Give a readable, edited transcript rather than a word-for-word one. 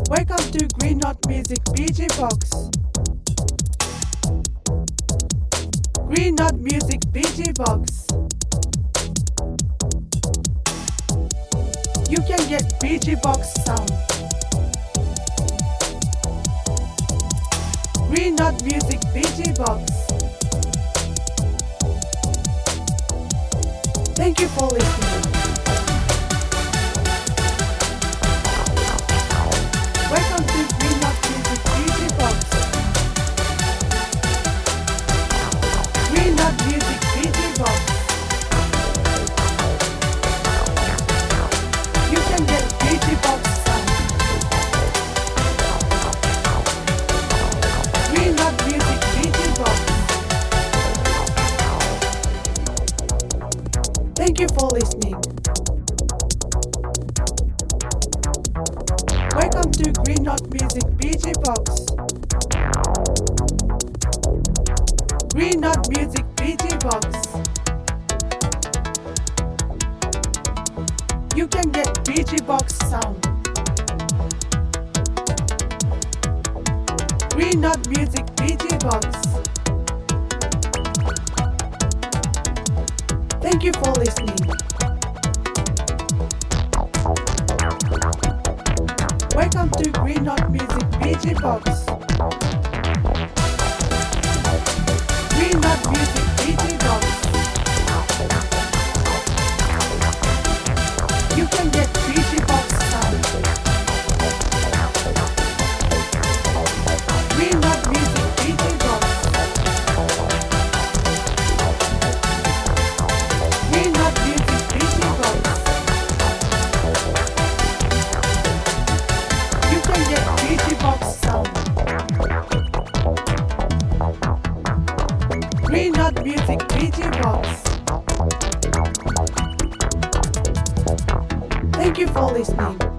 Welcome to Green Knot Music BG Box. Green Knot Music BG Box. You can get BG Box sound. Green Knot Music BG Box. Thank you for listening. Welcome to Green Knot Music BG Box. Green Knot Music BG Box. You can get BG Box sound. Green Knot Music BG Box. Thank you for listening. Welcome to Green Knot Music BG Box. Green Knot Music BG Box. You can get BG Box sound. Green Knot Music BG Box. Thank you for listening. Welcome to Green Knot Music BG Box. Green Knot Music BG Box. You can get BG Box sound. Green Knot Music BG Box. Green Knot Music BG Box. You can get BG Box sound. Green Knot Music BG Box. Thank you for listening.